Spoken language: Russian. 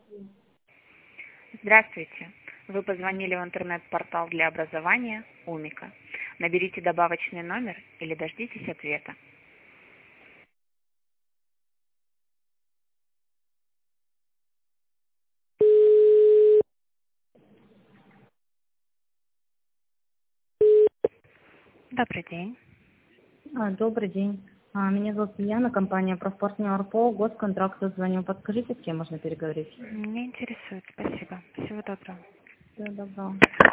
Здравствуйте. Вы позвонили в интернет-портал для образования Умика. Наберите добавочный номер или дождитесь ответа. Добрый день. Добрый день. Меня зовут Яна, компания «Профпартнер» по госконтракту звоню. Подскажите, с кем можно переговорить? Не интересует. Спасибо. Всего доброго. Всего доброго.